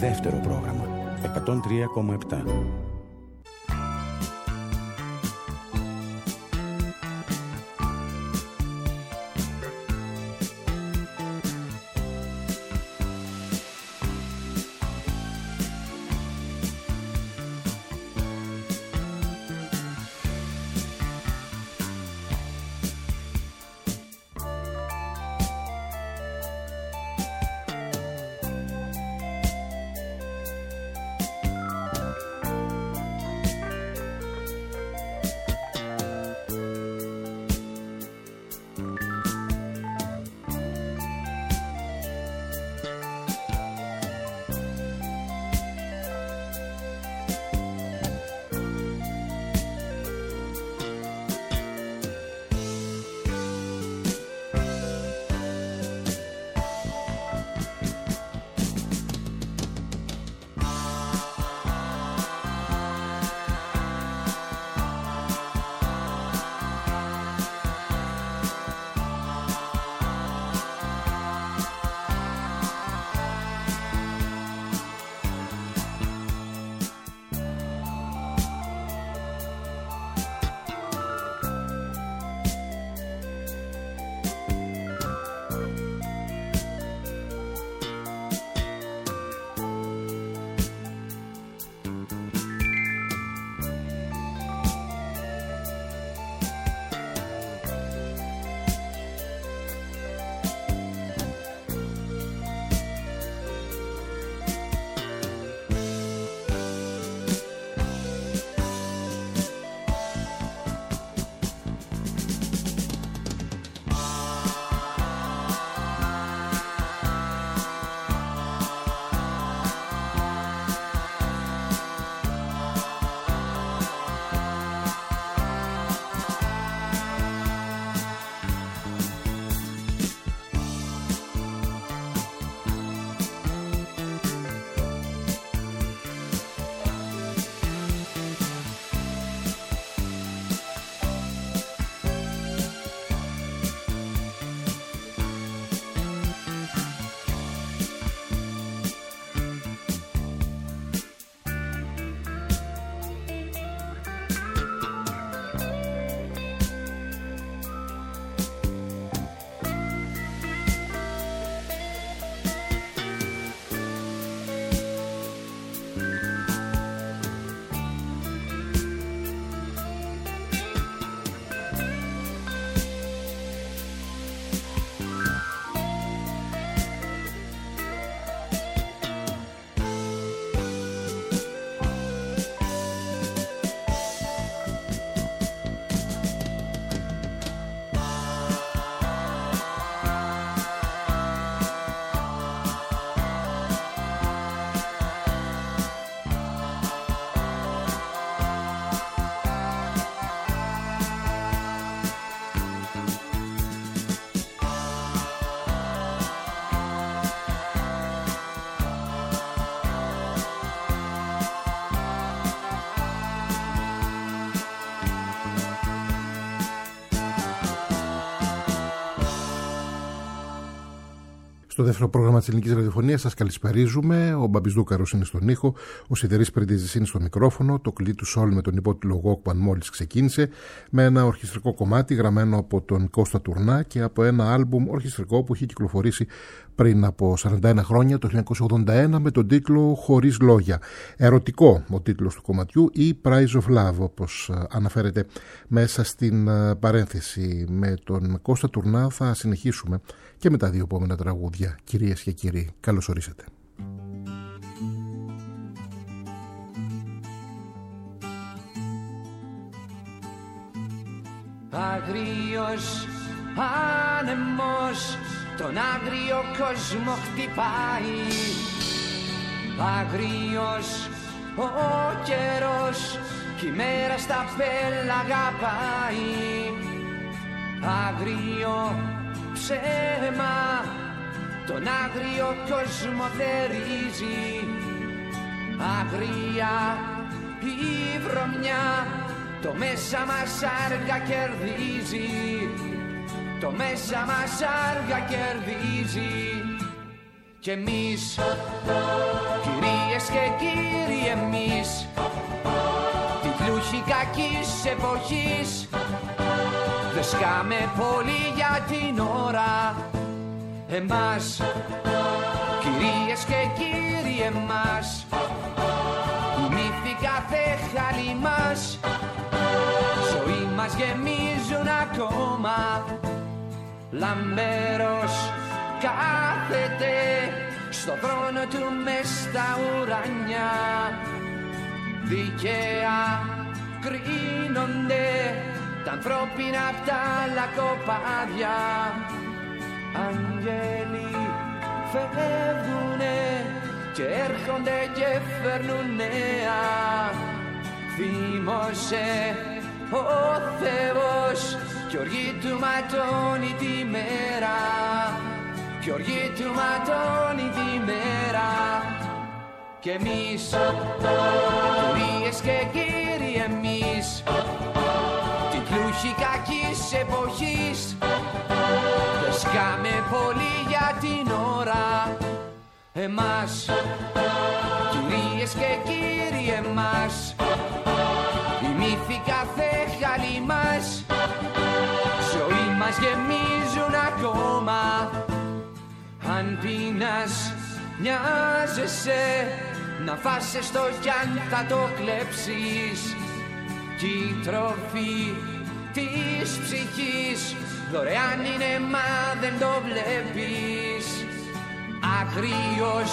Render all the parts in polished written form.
δεύτερο πρόγραμμα 103,7. Στο δεύτερο πρόγραμμα της Ελληνικής Ραδιοφωνίας σας καλησπερίζουμε. Ο Μπαμπής Δούκαρος είναι στον ήχο, ο Σιδερής Περντίζης είναι στο μικρόφωνο. Το κλειδί του Σόλ με τον υπότιτλο Walkman μόλις ξεκίνησε, με ένα ορχιστρικό κομμάτι γραμμένο από τον Κώστα Τουρνά και από ένα άλμπουμ ορχιστρικό που είχε κυκλοφορήσει πριν από 41 χρόνια, το 1981, με τον τίτλο «Χωρίς λόγια». Ερωτικό ο τίτλος του κομματιού ή «Price of Love», όπως αναφέρεται μέσα στην παρένθεση. Με τον Κώστα Τουρνά θα συνεχίσουμε και με τα δύο επόμενα τραγούδια. Κυρίες και κύριοι, καλώς ορίσατε. Αγρίος άνεμος τον άγριο κόσμο χτυπάει. Αγρίος ο καιρός κι η μέρα στα πέλαγα πάει. Αγρίο ψέμα τον άγριο κόσμο θερίζει. Αγρία η βρωμιά το μέσα μας άργα κερδίζει. Το μέσα μας άργα κερδίζει. Κι εμείς, κυρίες και κύριοι, εμείς, τυφλούχοι κακής εποχής, δεν σκάμε πολύ για την ώρα. Εμάς, κυρίες και κύριοι, εμάς, οι μύθοι κάθε χαλί μας, ζωή μας γεμίζουν ακόμα. Λαμπέρος κάθεται στο θρόνο του μες στα ουρανιά, δικαία κρίνονται τα ανθρώπινα απ' τα λακκοπάδια. Αγγέλοι φεύγουνε και έρχονται και φέρνουν νέα. Θύμωσε ο Θεός κι οργή του ματώνει τη μέρα, κι οργή του ματώνει τη μέρα. Κι εμείς, κυρίες και κύριοι, εμείς, τυφλούχοι κακής εποχής, δεν σκάμε πολύ για την ώρα. Εμάς, κυρίες και κύριοι, εμάς, οι μύθοι κάθε χαλί μας, ζωή μας γεμίζουν ακόμα. Αν πεινάς, μοιάζεσαι να φάσαι στο κι αν θα το κλέψεις, κι η τροφή της ψυχής δωρεάν είναι μα δεν το βλέπεις. Αγρίος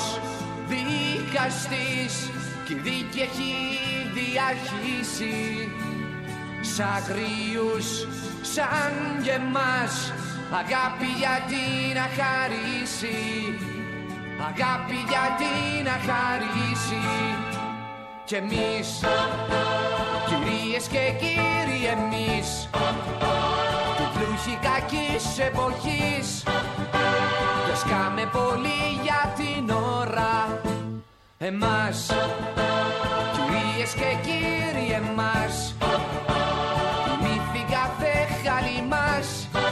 δικαστής κι η δίκη έχει διαρχίσει, σ' αγρίους σαν και εμάς αγάπη γιατί να χαρίσει, αγάπη γιατί να χαρίσει. Κι εμείς, κυρίες και κύριοι, εμείς, τυφλούχοι κακής εποχής, δεν σκάμε πολύ για την ώρα. Εμάς, κυρίες και κύριοι, εμάς, οι μύθοι κάθε χαλί μας,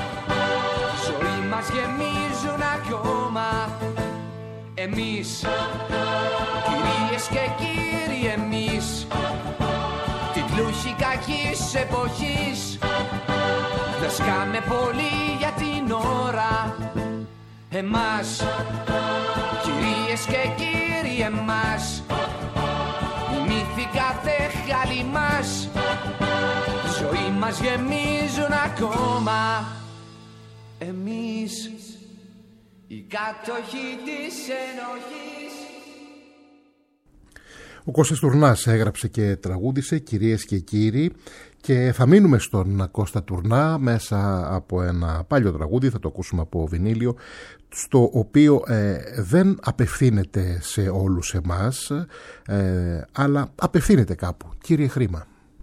ζωή μας γεμίζουν ακόμα. Εμείς, κυρίες και κύριοι, εμείς, τυφλούχοι κακής εποχής, δεν σκάμε πολύ για την ώρα. Εμάς, κυρίες και κύριοι, εμάς, οι μύθοι κάθε χαλί μας, ζωή μας γεμίζουν ακόμα. Εμείς, οι κάτοχοι της ενοχής. Ο Κώστας Τουρνάς έγραψε και τραγούδισε, κυρίες και κύριοι, και θα μείνουμε στον Κώστα Τουρνά μέσα από ένα παλιό τραγούδι, θα το ακούσουμε από βινίλιο, στο οποίο δεν απευθύνεται σε όλους εμάς, αλλά απευθύνεται κάπου. Κύριε Χρήμα.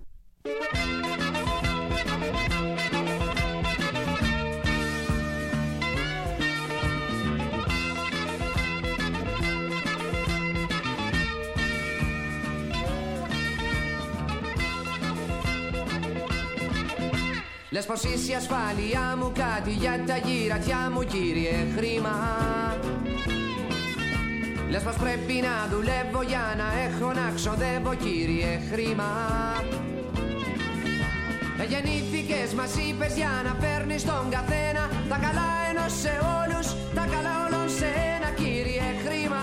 Λες πως είσαι η ασφάλειά μου, κάτι για τα γυρατιά μου, κύριε Χρήμα. Λες πως πρέπει να δουλεύω για να έχω να ξοδεύω, κύριε Χρήμα. Γεννήθηκες, μας είπες, για να φέρνεις τον καθένα τα καλά ενός σε όλους, τα καλά όλων σε ένα, κύριε Χρήμα.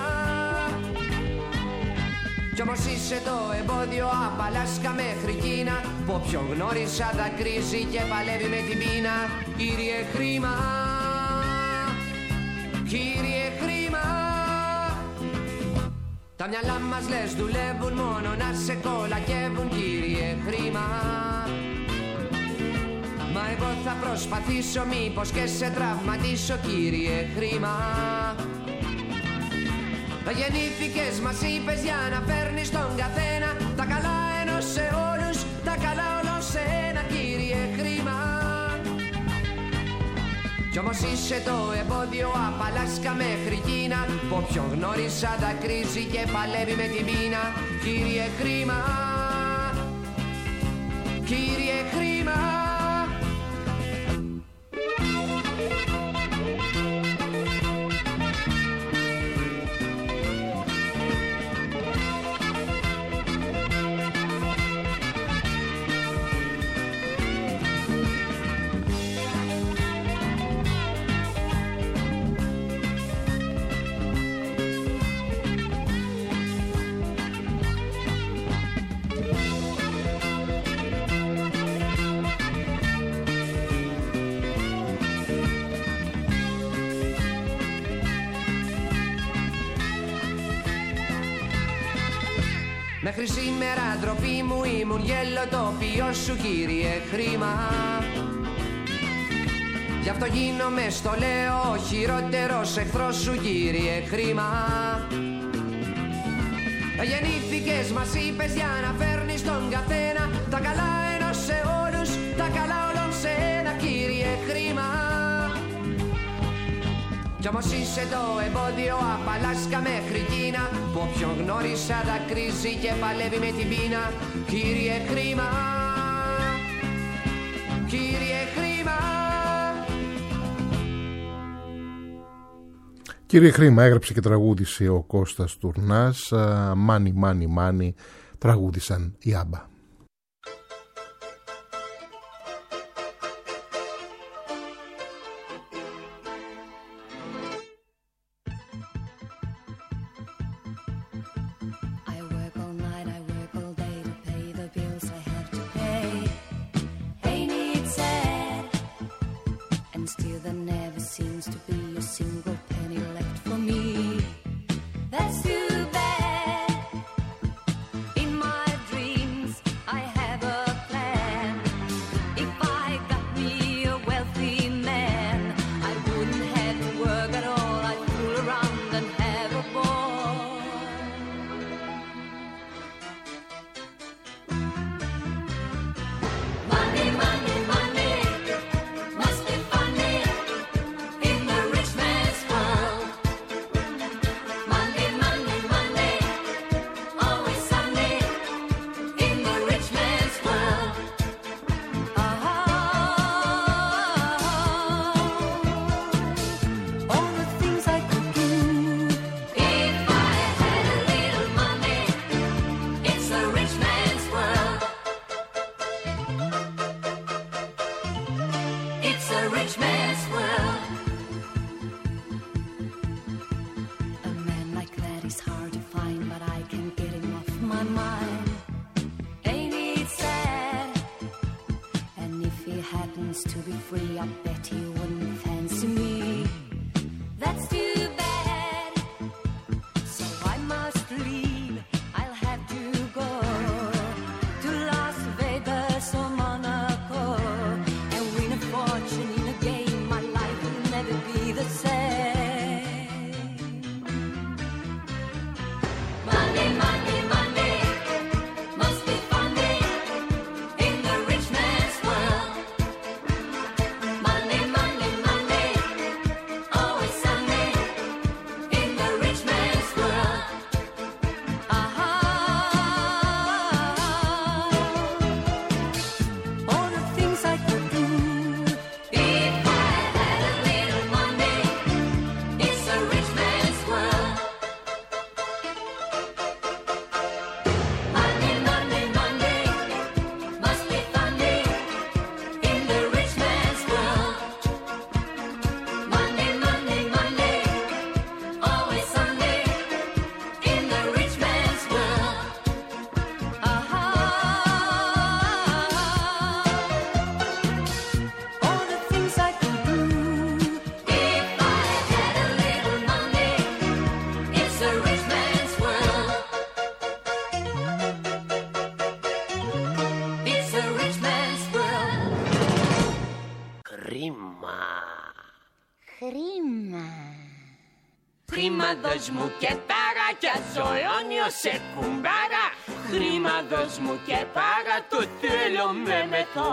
Κι όμως είσαι το εμπόδιο απ' Αλάσκα μέχρι Κίνα, που όποιον γνώρισα δακρύζει και παλεύει με την πείνα, κύριε Χρήμα. Κύριε Χρήμα. Τα μυαλά μας λες δουλεύουν μόνο να σε κολακεύουν, κύριε Χρήμα. Μα εγώ θα προσπαθήσω μήπως και σε τραυματίσω, κύριε Χρήμα. Γεννήθηκες, μας είπες, για να φέρνεις τον καθένα τα καλά ενός σε όλους, τα καλά όλων σε ένα, κύριε Χρήμα. Κι όμως είσαι το εμπόδιο απ' Αλάσκα μέχρι Κίνα, που όποιον γνώρισα δακρύζει και παλεύει με την πείνα, κύριε Χρήμα. Κύριε Χρήμα. Μέχρι σήμερα ντροπή μου ήμουν γέλο το οποίο σου κύριε χρήμα. Γι' αυτό γίνομαι στο λέω ο χειρότερος εχθρός σου κύριε χρήμα. Γεννήθηκες μας είπες για να φέρνεις τον καθένα τα καλά ενός σε όλους, τα καλά όλων σε ένα κύριε χρήμα. Κι όμως είσαι το εμπόδιο απ' Αλάσκα μέχρι Κίνα που όποιον γνώρισα δακρύζει και παλεύει με την πείνα. Κύριε χρήμα, κύριε χρήμα. Κύριε Χρήμα έγραψε και τραγούδισε ο Κώστας Τουρνάς. Μάνι, μάνι, μάνι τραγούδισαν οι Άμπα. Χρήμα δώσ' μου και παρακιάζω αιώνιο σε κουμπάρα. Χρήμα δώσ' μου και παρά, το θέλω με μεθό.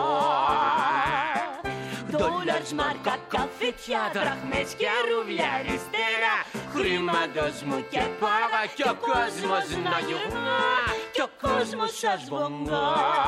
Δόλαρς, μάρκα, καφετιά, δραχμές και ρούβλια αριστερά. Χρήμα δώσ' μου και παρά κι ο κόσμος να γυρνά κι ο κόσμος σας βουνά.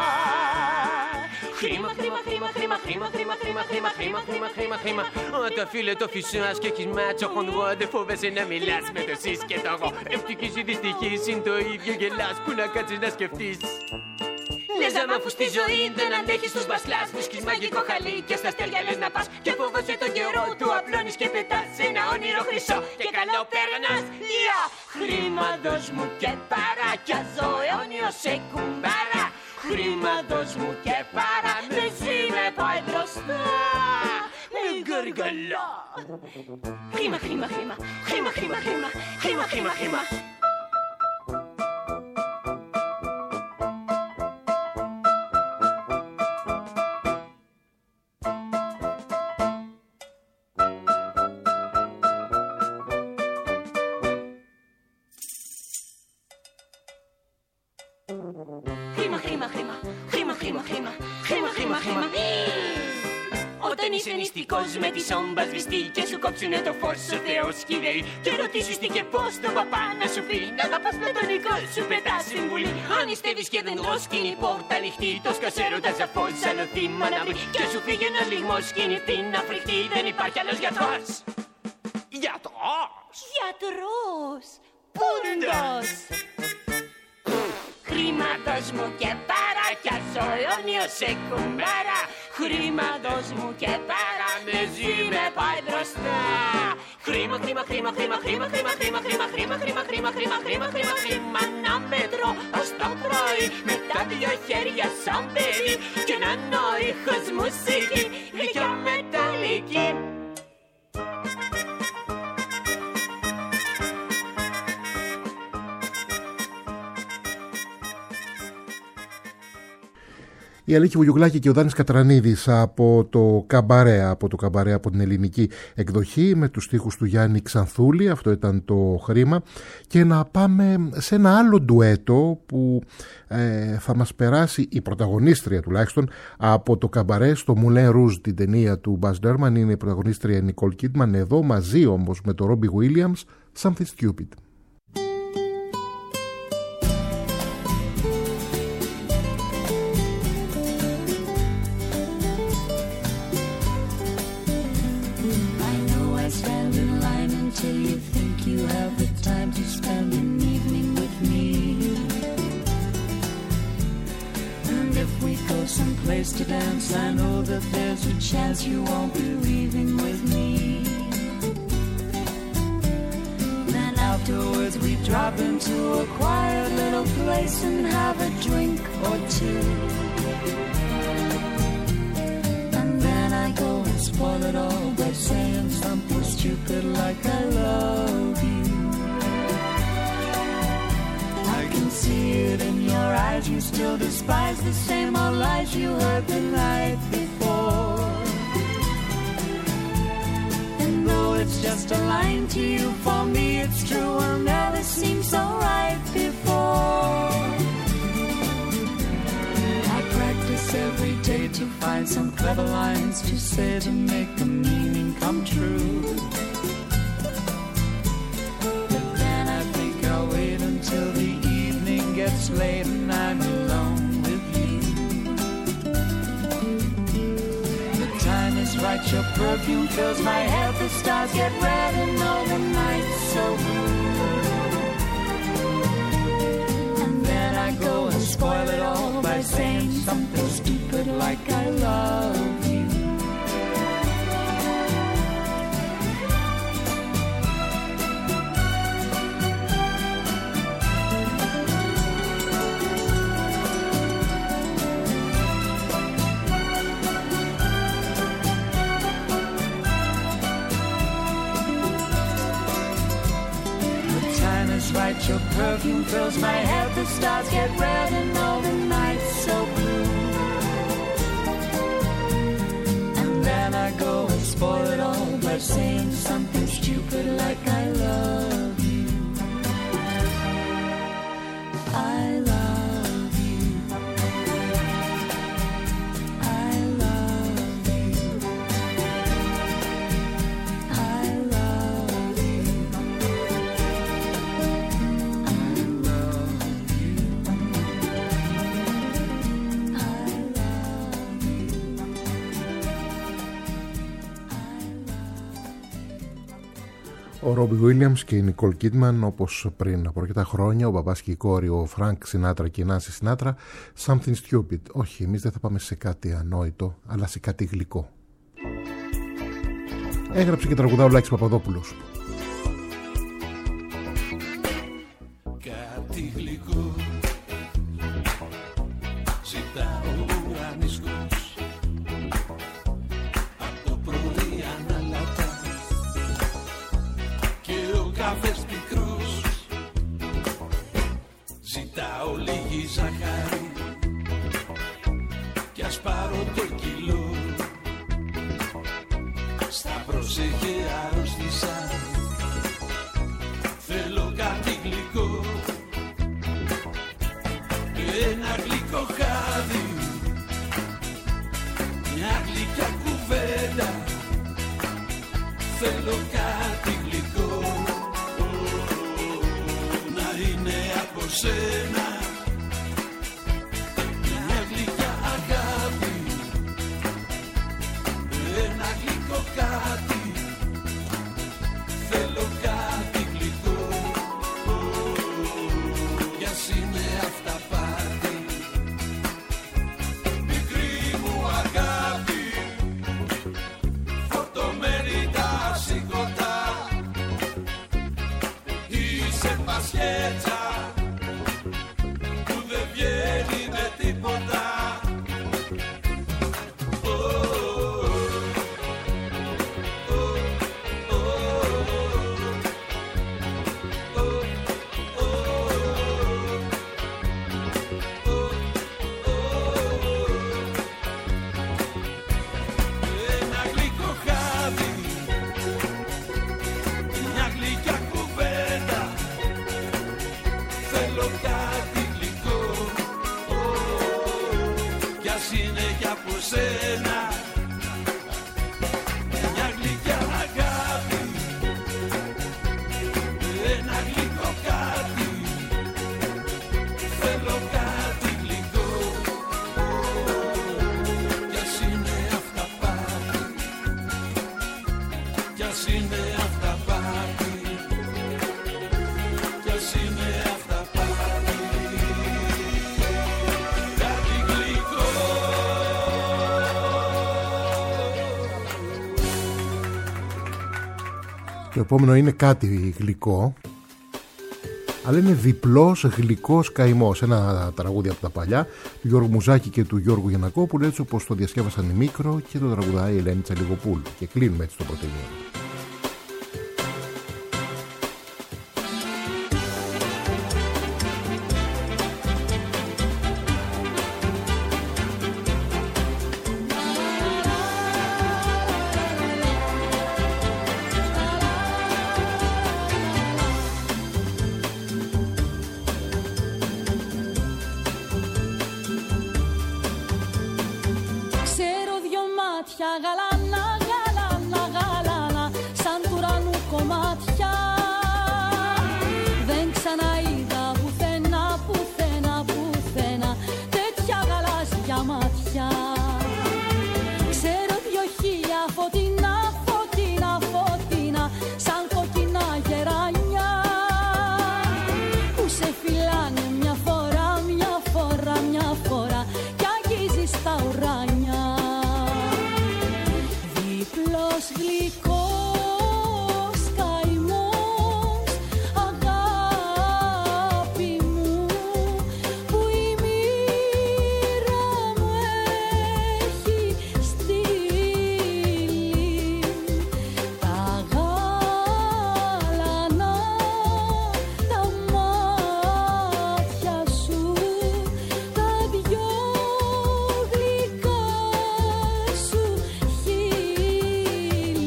Χρήμα, χρήμα, χρήμα, χρήμα, χρήμα, χρήμα, χρήμα, χρήμα, χρήμα, χρήμα, χρήμα, χρήμα. Όταν φίλε το φυσάς και έχεις μάτσο χονδρό, δεν φοβάσαι να μιλάς με το σεις και το εγώ. Ευτυχής ή δυστυχής είναι το ίδιο, γελάς που να κάτσεις να σκεφτείς. Λες άμα αφού στη ζωή δεν αντέχεις τους μπασλάς. Βρίσκεις μαγικό χαλί και στα αστέρια λες να πας. Και φοβάσαι τον καιρό του απλώνεις και πετάς σε ένα όνειρο χρυσό και καλό περνάς. Χρήμα δώσ' μου και παρακιάζω αιώνιο σε κουμπάρα. Χρήμα δώσ' μου και παρά, εσύ με πάει μπροστά. Μην γκαργαλά. Χρήμα, χρήμα, χρήμα, χρήμα, χρήμα, χρήμα, χρήμα, χρήμα, χρήμα. Χρήμα, χρήμα, χρήμα, χρήμα, χρήμα, χρήμα, χρήμα, χρήμα, χρήμα. Όταν είσαι νηστικός με τη σόμπα σβηστή και σου κόψουνε το φως ο Θεός κυριεύει και ρωτήσεις τι και πώς τον παπά να σου πει να τα πας με τον Νικό σου πετάς στην βουλή. Αν νηστεύεις και δεν δρόσκει η πόρτα ανοιχτή το σκασέρωτα ζαφώς άλλο θύμα να βρει και σου φύγει ένας λιγμός κινητή να φρικτεί δεν υπάρχει άλλος γιατρός. Γιατρός! Γιατρός! Πούντος! Χρήματος μου και παρά κι ας ο αιώνιος σε κουμπάρα. Χρήματος μου και παρά με ζει με πάει μπροστά. Χρήμα, χρήμα, χρήμα, χρήμα, χρήμα, χρήμα, χρήμα, χρήμα, χρήμα, χρήμα, χρήμα, χρήμα, χρήμα, χρήμα, χρήμα, να μετρώ ως το πρωί με τα δυο χέρια σαν παιδί και να είναι ο ήχος μουσική γλυκιά μεταλλική. Η Αλίκη Βουγιουκλάκη και ο Δάνης Κατρανίδης από το Καμπαρέ, από την ελληνική εκδοχή με τους στίχους του Γιάννη Ξανθούλη, αυτό ήταν το Χρήμα. Και να πάμε σε ένα άλλο ντουέτο που θα μας περάσει η πρωταγωνίστρια τουλάχιστον από το Καμπαρέ στο Moulin Rouge, την ταινία του Baz Luhrmann. Είναι η πρωταγωνίστρια Νικόλ Κίτμαν, εδώ μαζί όμως με το Ρόμπι Γουίλιαμς, Something Stupid. To dance, I know that there's a chance you won't be leaving with me. Then afterwards we drop into a quiet little place and have a drink or two. And then I go and spoil it all by saying something stupid like I love you. I can see it in your eyes, you still despise the same old lies you heard the night before. And though it's just a line to you, for me it's true, will never seem so right before. I practice every day to find some clever lines to say to make the meaning come true. But then I think I'll wait until the gets late and I'm alone with you. The time is right, your perfume fills my head, the stars get red and all the nights so blue. And then I go and spoil it all by saying something stupid like I love you. Right, your perfume fills my head, the stars get red and all the nights so blue. And then I go and spoil it all by saying something stupid like I love you. I love you. I love you. I love you. Ο Ρόμπι Γουίλιαμς και η Νικόλ Κίτμαν, όπως πριν από αρκετά χρόνια, ο μπαμπάς και η κόρη, ο Φρανκ Σινάτρα και η Νάνση Σινάτρα, Something Stupid. Όχι, εμείς δεν θα πάμε σε κάτι ανόητο, αλλά σε κάτι γλυκό. Έγραψε και τραγουδά ο Λάκης Παπαδόπουλος. Κάτι γλυκό ζητάω ουρανίσκος απ' το πρωί αναλατά και ο καφές πικρός. Ζητάω λίγη ζάχαρη κι ας πάρω το κιλό. Στα πρόσεχε αρρώστησα, θέλω κάτι γλυκό. σένα. Μια γλυκιά αγάπη, ένα γλυκό κάτι, θέλω κάτι γλυκό, κι ας είναι αυταπάτη. Μικρή μου αγάπη, φορτωμένη τα σηκωτά, είσαι πασχέτσα που δεν βγαίνει με τίποτα. Ένα γλυκό χάδι, μια γλυκιά κουβέντα, θέλω κάτι γλυκό, κι ας είναι κι από σένα. Μια γλυκιά αγάπη, ένα γλυκό κάτι, θέλω κάτι γλυκό, κι ας είναι αυταπάτη, κι ας είναι αυταπάτη, κι ας είναι αυταπάτη, κάτι γλυκό. Το επόμενο είναι κάτι γλυκό, αλλά είναι διπλός γλυκός καημός. Ένα τραγούδι από τα παλιά του Γιώργου Μουζάκη και του Γιώργου Γιαννακόπουλου, έτσι όπως το διασκεύασαν η Μίκρο και το τραγουδάει η Ελένη Τσαλιγοπούλου. Και κλείνουμε έτσι το πρωτογενή. Ξέρω δυο μάτια γαλάνα, γαλάνα, γαλάνα, σαν του ουρανού κομμάτια. Δεν ξαναείδα πουθενά, πουθενά, πουθενά τέτοια γαλάζια μάτια. Ξέρω δυο χίλια φωτεινά, φωτεινά, φωτεινά, σαν κοκκινά γεράνια, που σε φυλάνε μια φορά, μια φορά, μια φορά κι αγγίζεις τα ουράνια. Διπλός γλυκός καημός, αγάπη μου, που η μοίρα μου έχει στείλει. Τα γάλανα τα μάτια σου, τα δυο γλυκά σου χείλη.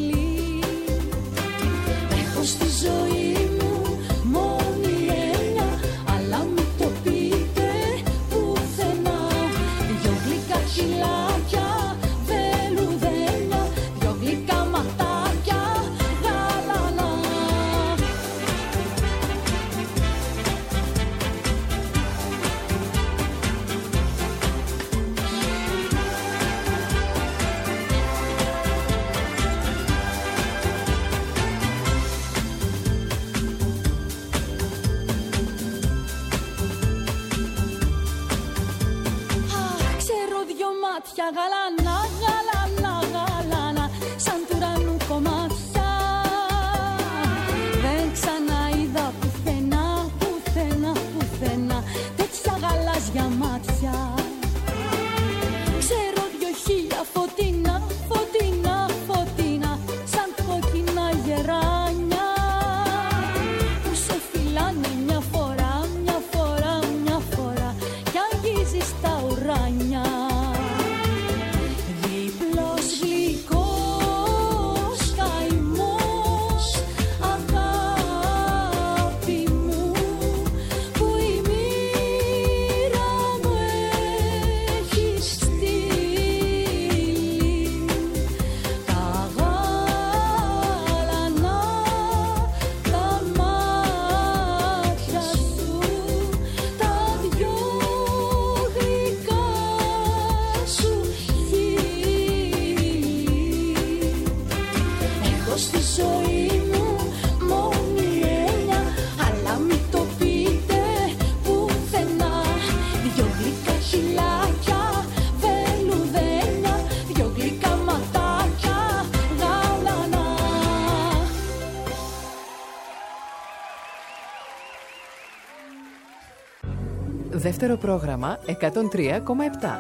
Έχω στη ζωή μου μόνη έννοια, αλλά μην το πείτε πουθενά. Δυο γλυκά χειλάκια, βελουδένια, δυο γλυκά ματάκια, γαλανά. Ξέρω δυο μάτια γαλάνα, γαλάνα, γαλάνα, σαν του ουρανού κομμάτια. Δεν ξαναείδα πουθενά, πουθενά, πουθενά τέτοια γαλάζια μάτια. Ξέρω δυο χίλια φωτεινά, φωτεινά, φωτεινά, σαν κόκκινα γεράνια, που σε φυλάνε μια φορά, μια φορά, μια φορά κι αγγίζεις τα ουράνια. δεύτερο πρόγραμμα 103,7.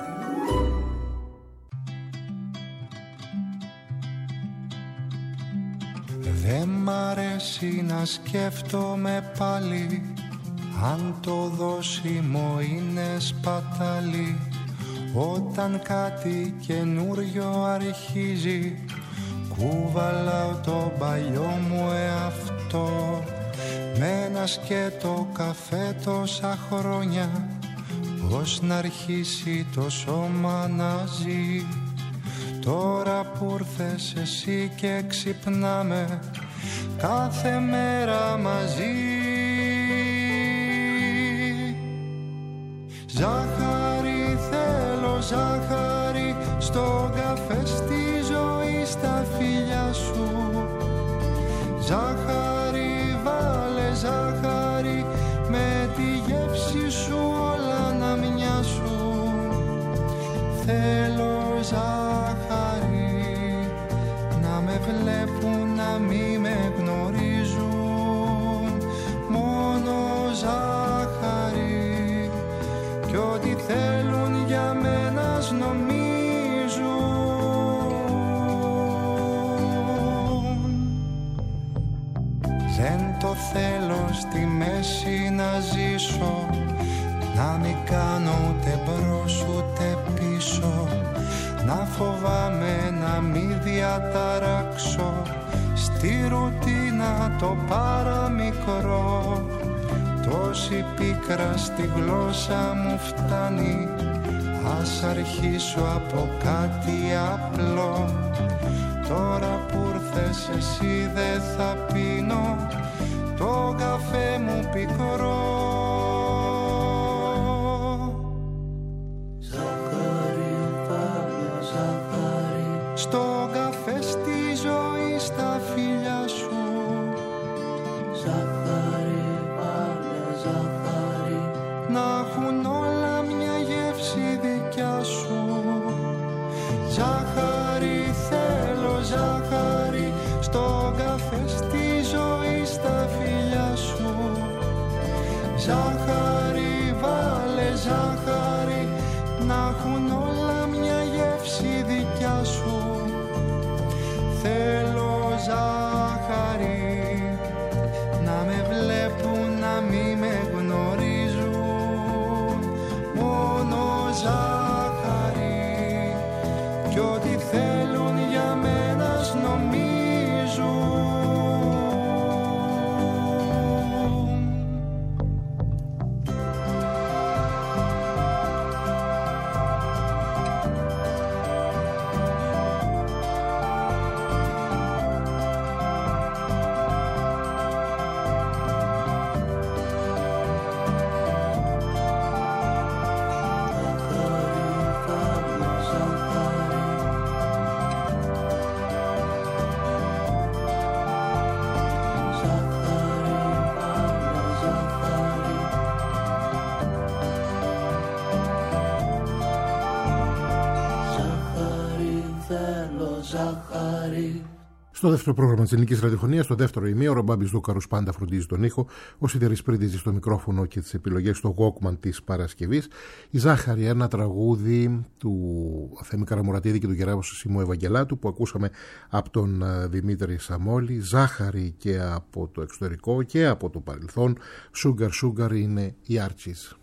Δεν μ' αρέσει να σκέφτομαι πάλι αν το δόσιμο είναι σπατάλι. Όταν κάτι καινούριο αρχίζει, κουβαλάω το παλιό μου εαυτό. Με ένα σκέτο καφέ τόσα χρόνια, πώς να αρχίσει το σώμα να ζει. Τώρα που ήρθες εσύ και ξυπνάμε κάθε μέρα μαζί. Ζάχαρη θέλω, ζάχαρη στον καφέ, στη ζωή, στα φιλιά σου. Ζάχαρη βάλε, ζάχαρη με τη γεύση σου όλα να μοιάσουν. Θέλω ζάχαρη να με βλέπουν, να μη με γνωρίζουν. Μόνο ζάχαρη κι ό,τι θέλουν για μένα νομίζουν. Δεν το θέλω στη μέση να ζήσω, να μην κάνω ούτε μπρος ούτε πίσω. Να φοβάμαι να μην διαταράξω στη ρουτίνα το παραμικρό. Τόση πίκρα στη γλώσσα μου φτάνει, ας αρχίσω από κάτι απλό. Τώρα που ήρθες εσύ δεν θα πίνω το καφέ μου πικρό. Ζάχαρη, βάλε ζάχαρη στο καφέ, στη ζωή, στα φιλιά σου. Ζάχαρη, βάλε ζάχαρη να έχουν όλα μια γεύση δικιά σου. Ζάχαρη θέλω, ζάχαρη στο καφέ, στη ζωή, στα φιλιά σου. Ζάχαρη βάλε ζάχαρη να έχουν όλα μια γεύση δικιά σου. Θέλω ζάχαρη να με βλέπουν, να μη με γνωρίζουν. Μόνο ζάχαρη κι ό,τι θέλουν για μένα νομίζουν. Στο δεύτερο πρόγραμμα της ελληνικής ραδιοφωνίας, στο δεύτερο ημίωρο, ο Μπάμπης Δούκαρος πάντα φροντίζει τον ήχο, ο Σιδερής Πρίντιζης στο μικρόφωνο και τις επιλογές στο Walkman της Παρασκευής. Η Ζάχαρη, ένα τραγούδι του Θέμη Καραμουρατίδη και του Γεράσιμου Ευαγγελάτου που ακούσαμε από τον Δημήτρη Σαμόλη. Ζάχαρη και από το εξωτερικό και από το παρελθόν. Sugar Sugar είναι οι Archies.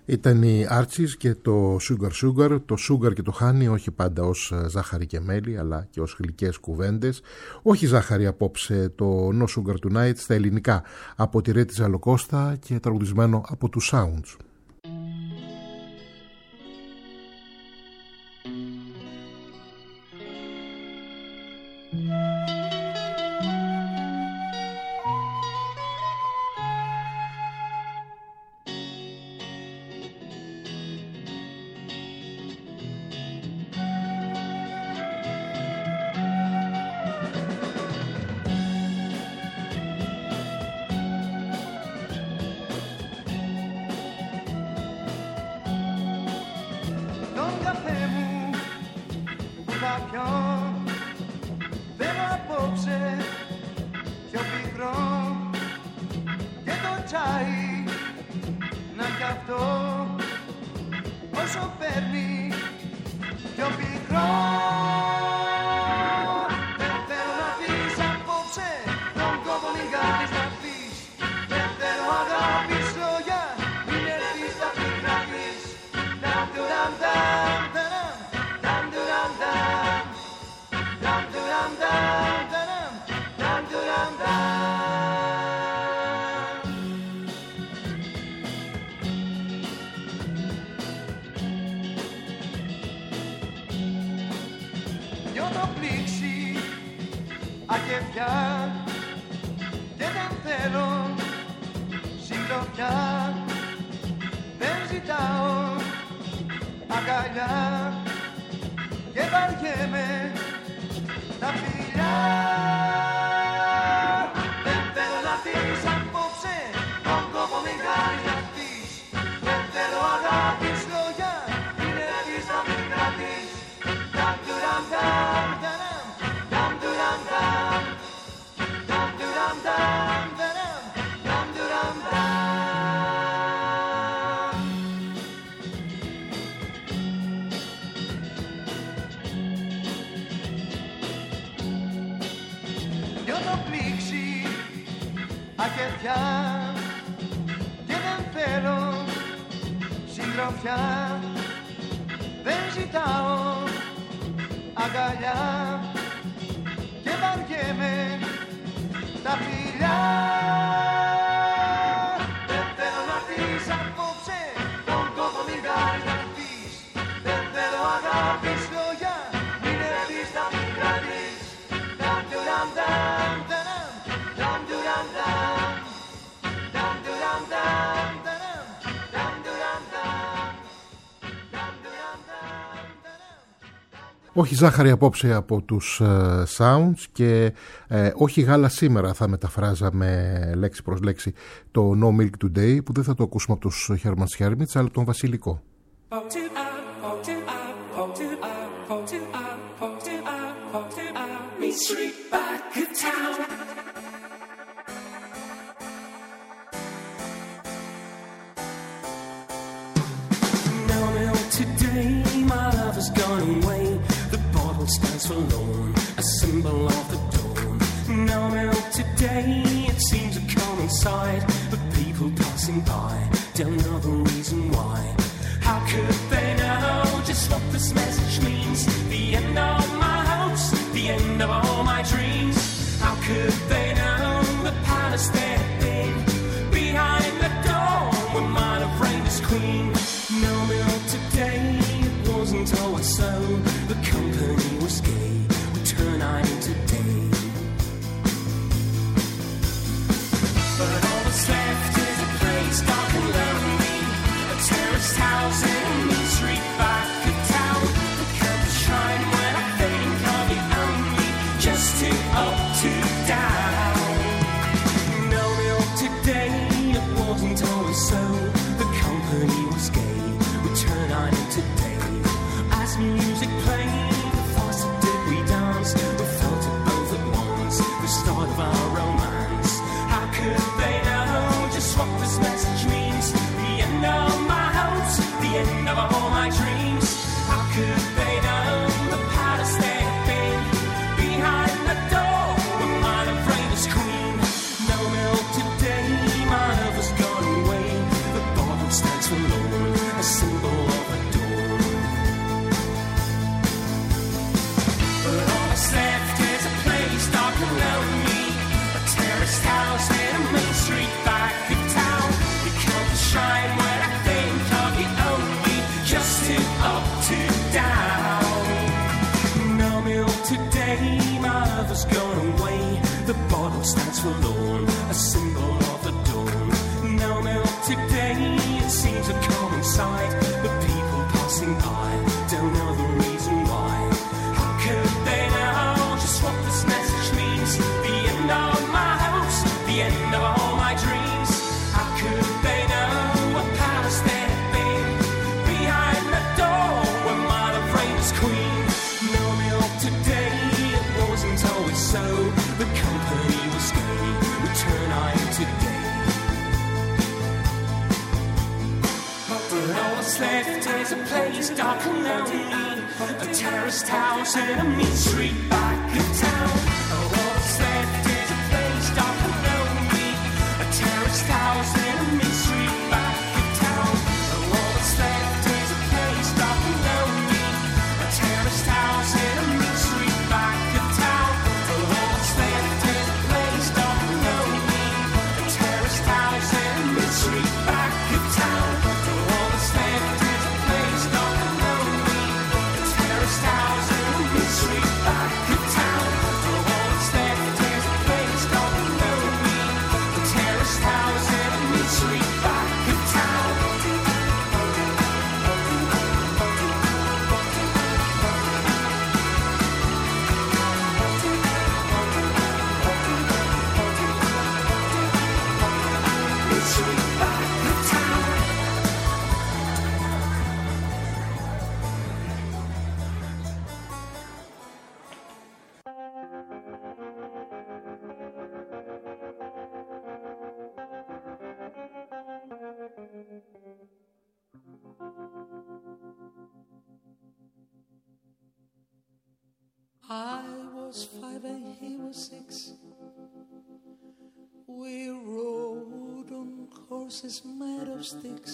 Ήταν οι Archies και το Sugar Sugar, το Sugar και το Honey, όχι πάντα ως ζάχαρη και μέλι, αλλά και ως γλυκές κουβέντες. Όχι ζάχαρη απόψε, το No Sugar Tonight στα ελληνικά, από τη Ρέτη Ζαλοκώστα και τραγουδισμένο από τους Sounds. Όχι ζάχαρη απόψε από τους Sounds και όχι γάλα σήμερα, θα μεταφράζαμε λέξη προς λέξη το No Milk Today, που δεν θα το ακούσουμε από τους Herman's Hermits αλλά από τον Βασιλικό. Stands forlorn, a symbol of the dawn. No milk today, it seems to coincide with people passing by, don't know the reason why. How could they know just what this message means? The end of my hopes, the end of all my dreams. How could they know the palace they had been? Behind the door, we might have reigned as queen. No milk today, it wasn't always so. The company was gay, we turn night into day. But all that's left is a place dark and lonely, a terraced house in a mean street back of town. The curtains shine when I think of you only, just too up to down. has gone away. The bottle stands forlorn, a symbol of the dawn. Now milk today, it seems a common sight, but people passing by don't know the reason why. How could they know just what this message means? The end of my hopes, the end of all my dreams. How could they know what palace there had been behind the door where Mother Rain was queen? No milk today, it wasn't always so. The company was gay, return I today. But all that's left is a place dark and lonely, a terraced house in a mean street back of town. All that's left is a place dark and lonely, a terraced house in a mean street back of town. All that's left is a place dark and lonely, a terraced house in a mean street back of town. All that's left is a place dark and lonely, a terraced house in a mean street back of town. All that's left is a place dark and lonely, a terraced house in a mean street back of town. All that's left is a place dark and lonely, a terraced house in a mean street back of town. I was 5 and he was 6. We rode on horses made of sticks.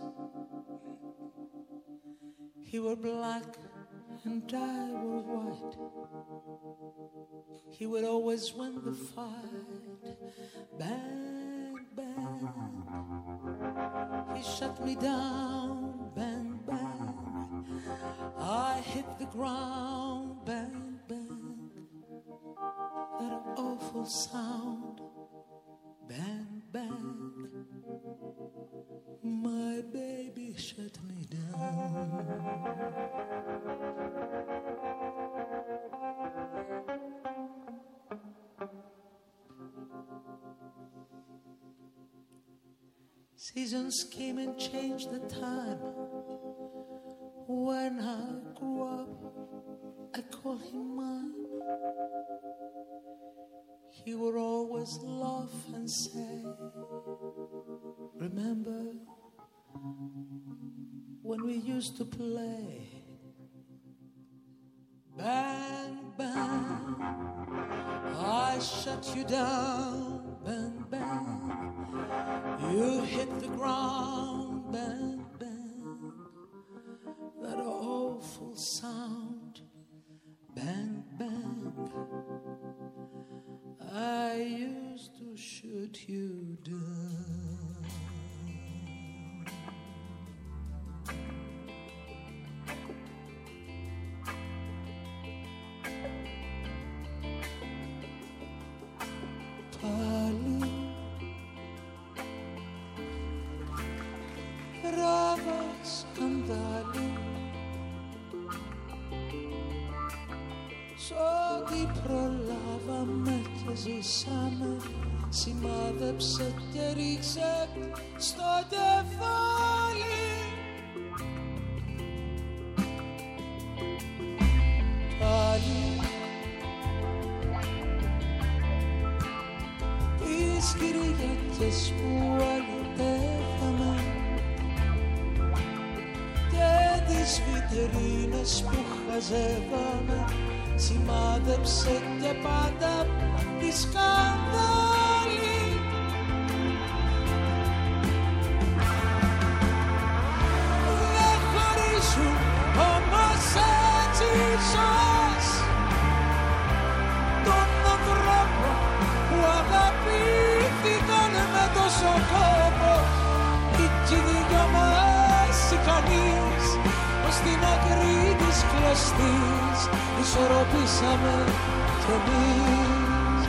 He wore black and I wore white. He would always win the fight. Bang, bang. He shut me down. Bang, bang. I hit the ground. Bang, bang. That awful sound. Bang, bang. My baby shut me down. Seasons came and changed the time. When I grew up, I called him mine. He would always laugh and say, remember when we used to play? Bang, bang, I shut you down. Bang, bang, you hit the ground. Bang, bang, that awful sound. Bang, bang, I used to shoot you down. Πάλι ράβα σκανδάλι σ' ό,τι προλάβαμε και ζήσαμε, σημάδεψε και ρίξε στο κεφάλι. Πάλι τις Κυριακές που αλυτεύαμε και τις βιτρίνες που χαζεύαμε, σημάδεψε και πάντα τη σκανδάλη. Δεν χωρίζουν όμως έτσι ζως τον ανθρώπο που αγαπήθηκαν με τόσο κόπο. Κι οι δυο μας ικανείς ως την άκρη της κλωστής ισορροπήσαμε κι εμείς.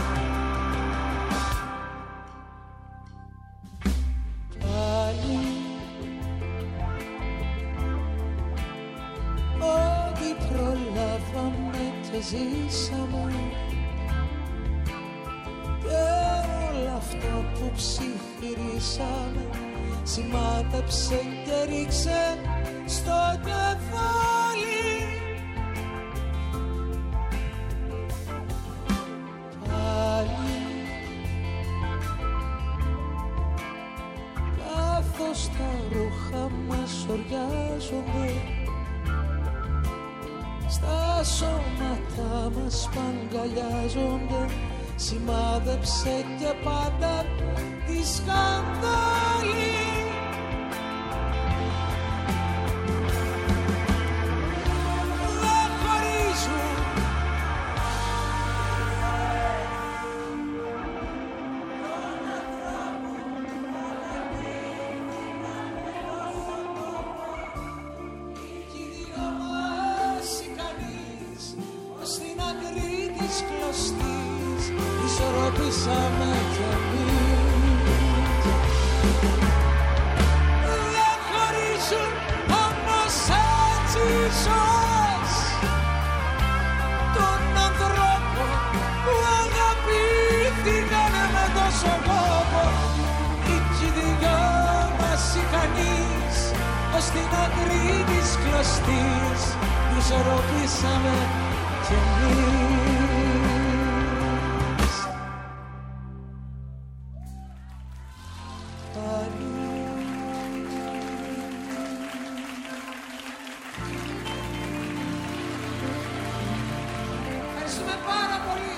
Πάλι ό,τι προλάβαμε και ζήσαμε και όλο αυτό που ψιθυρίσαμε σημάδεψε και ρίξε στο κεφάλι. Πάλι καθώς τα ρούχα μας οριάζονται, στα σώματα μας παγκαλιάζονται, σημάδεψε και πάντα τη σκανδάλη. Δεν χωρίζουν κι οι δύο μας ικανείς ως την άκρη της κλωστής ισορροπήσαμε κι εμείς. Δεν χωρίζουν όμως έτσι ζως τον ανθρώπο που αγαπήθηκανε με τόσο κόπο. Κι οι δυο μας ικανείς ως την άκρη της κλωστής ισορροπήσαμε κι εμείς. Ευχαριστούμε πάρα πολύ.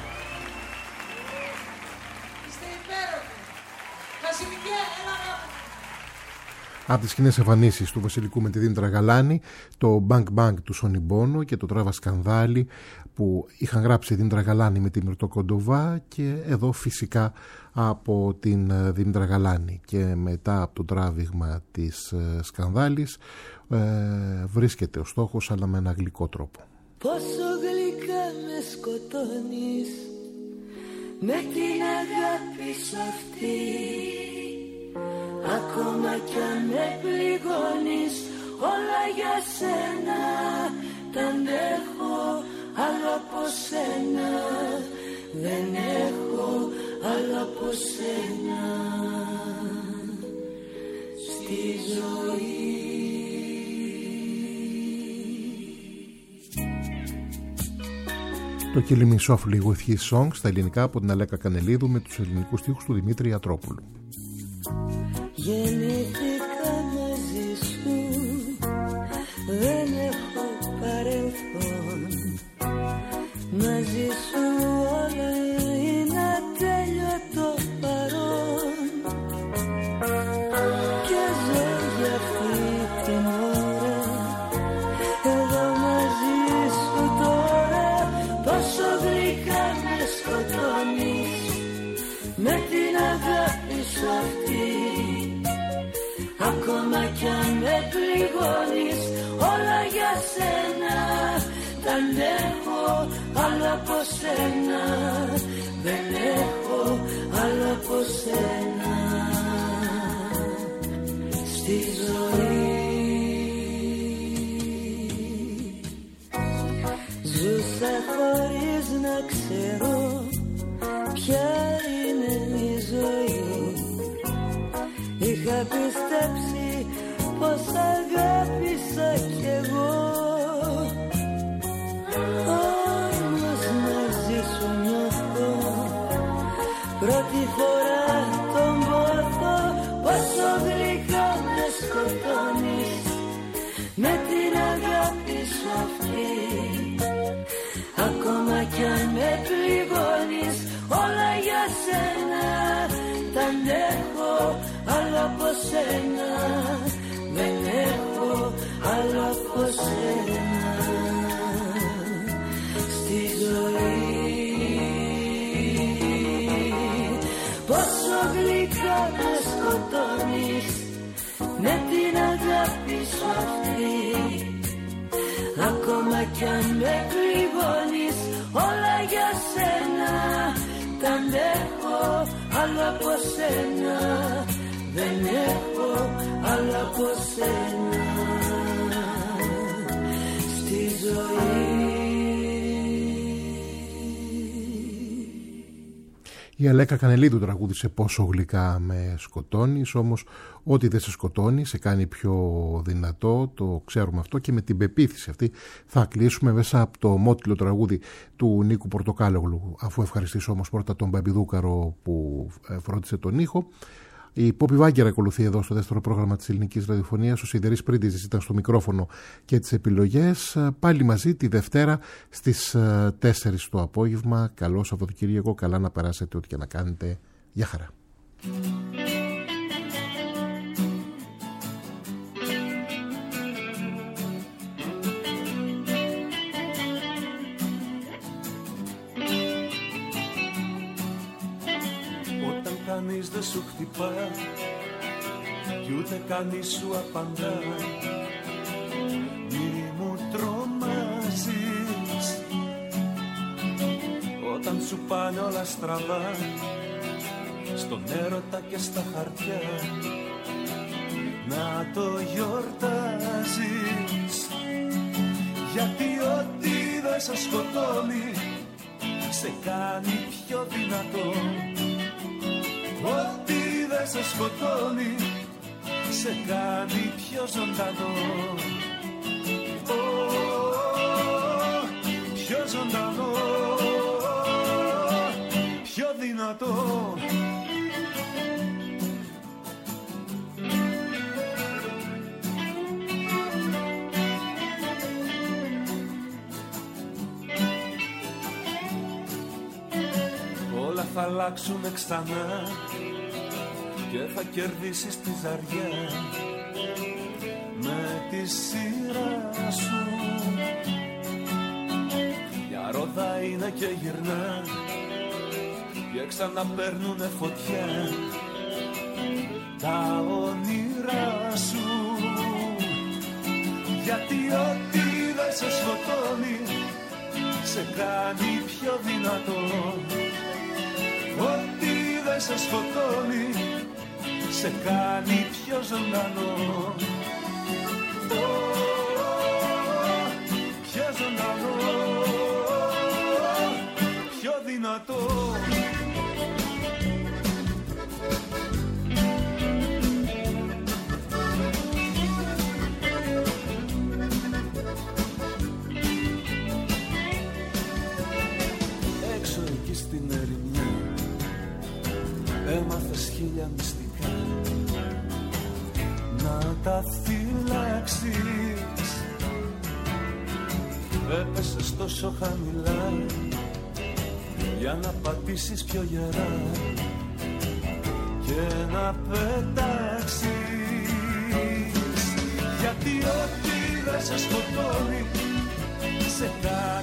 Είστε υπέροχοι. Βασιλικέ, έλα να... Από τις κοινές εμφανίσεις του Βασιλικού με τη Δήμητρα Γαλάνη, το Bang Bang του Σόνι Μπόνο και το Τράβα Σκανδάλι που είχαν γράψει η Δήμητρα Γαλάνη με τη Μυρτώ Κοντοβά, και εδώ φυσικά από την Δήμητρα Γαλάνη. Και μετά από το τράβηγμα της Σκανδάλης βρίσκεται ο στόχος, αλλά με ένα γλυκό τρόπο. Πόσο γλυκά με σκοτώνεις με την αγάπη σου αυτή, ακόμα κι αν με πληγώνεις όλα για σένα τα αντέχω, άλλο από σένα δεν έχω άλλο από σένα στη ζωή. Το Killing Me Softly with His Songs στα ελληνικά από την Αλέκα Κανελίδου με τους ελληνικούς στίχους του Δημήτρη Ιατρόπουλου. Γεννήθηκα μαζί σου, δεν έχω παρελθόν. Μαζί σου όλα είναι ατέλειωτο παρόν. Και ζω για αυτή την ώρα, εδώ μαζί σου τώρα. Πόσο γλυκά με σκοτώνεις με την αγάπη σου αυτή, ακόμα κι αν με πληγώνεις όλα για σένα τα αντέχω, άλλο από σένα δεν έχω άλλο από σένα στη ζωή. Ζούσα χωρίς να ξέρω ποια είναι η ζωή. Είχα πιστέψει πως αγάπησα κι εγώ, όμως μαζί σου νιώθω πρώτη φορά τον πόθο. Πόσο γλυκά με σκοτώνεις με την αγάπη σου αυτή, ακόμα κι αν με πληγώνεις όλα για σένα τα αντέχω, άλλο από σένα δεν έχω άλλο από σένα στη ζωή. Πόσο γλυκά με σκοτώνεις με την αγάπη σου αυτή, ακόμα κι αν με πληγώνεις όλα άλλο από σένα, δεν έχω άλλο από σένα στη ζωή. Η Αλέκα Κανελίδου τραγούδισε «Πόσο γλυκά με σκοτώνεις», όμως ό,τι δεν σε σκοτώνει σε κάνει πιο δυνατό, το ξέρουμε αυτό, και με την πεποίθηση αυτή θα κλείσουμε μέσα από το μότιλο τραγούδι του Νίκου Πορτοκάλογλου, αφού ευχαριστήσω όμως πρώτα τον Μπαμπιδούκαρο που φρόντισε τον ήχο. Η Πόπη Βάγκερα ακολουθεί εδώ στο δεύτερο πρόγραμμα της ελληνικής ραδιοφωνίας. Ο Σιδερής Πρίντιζης ήταν στο μικρόφωνο και τις επιλογές. Πάλι μαζί τη Δευτέρα στις 4 το απόγευμα. Καλό Σαββατοκύριακο, καλά να περάσετε ό,τι και να κάνετε. Γεια χαρά. Κανείς δεν σου χτυπά κι ούτε κανείς σου απαντά. Μη μου τρομάζεις όταν σου πάνε όλα στραβά, στον έρωτα και στα χαρτιά. Να το γιορτάζεις, γιατί ό,τι δεν σε σκοτώνει σε κάνει πιο δυνατό. Ό,τι δεν σε σκοτώνει σε κάνει πιο ζωντανό. Πιο ζωντανό, πιο δυνατό. Όλα θα αλλάξουνε ξανά και θα κερδίσεις τη ζαριά με τη σειρά σου. Μια ρόδα είναι και γυρνά και ξαναπαίρνουνε φωτιά τα όνειρά σου. Γιατί ό,τι δεν σε σκοτώνει σε κάνει πιο δυνατό. Ό,τι δεν σε σκοτώνει σε κάνει πιο ζωντανό. Πιο ζωντανό, πιο δυνατό. Έξω εκεί στην ερημιά έμαθες χίλια μυστικά. Να τα φυλάξεις, έπεσες τόσο χαμηλά για να πατήσεις πιο γερά και να πετάξεις. Γιατί ό,τι δεν σε σκοτώνει σε κάνει